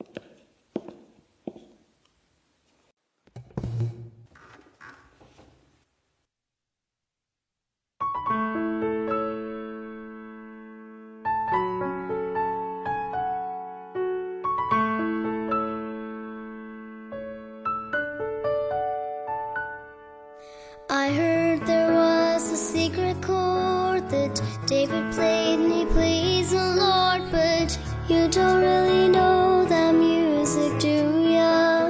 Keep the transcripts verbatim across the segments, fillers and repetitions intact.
I heard there was a secret chord that David played and he pleased the Lord, but you don't really know that music, do ya?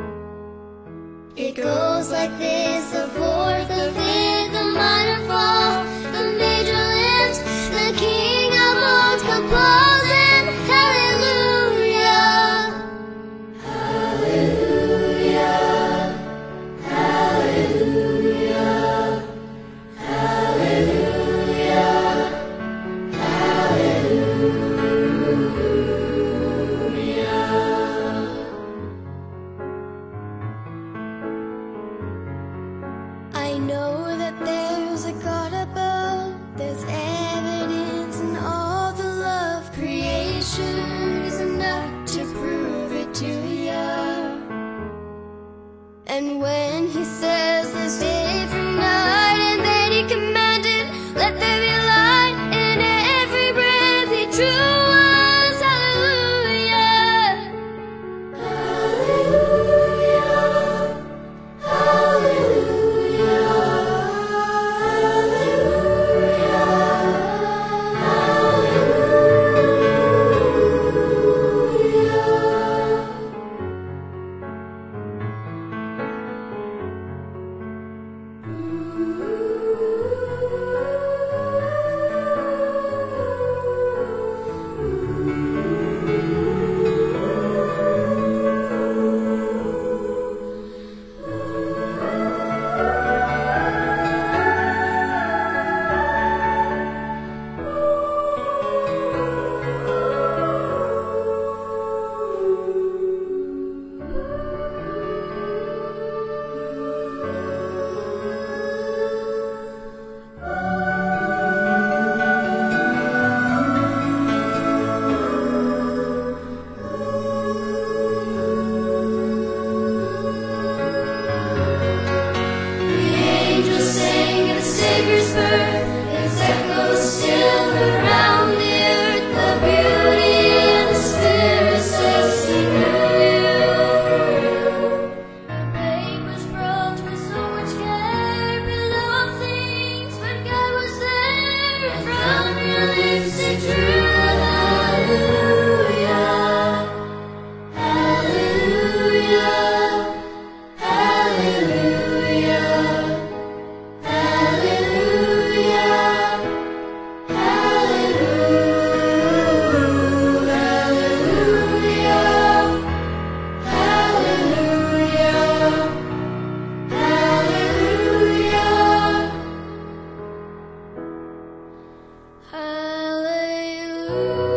It goes like this: the fourth, the fifth, the minor fall, the major lift, the King of old composing. Hallelujah, hallelujah, hallelujah, hallelujah, hallelujah. I know that there's a God above. There's evidence in all the love. Creation is enough to prove it to ya. And when he says this day from night, and then he commanded, let there be light, and every breath he drew was hallelujah, hallelujah, hallelujah, hallelujah.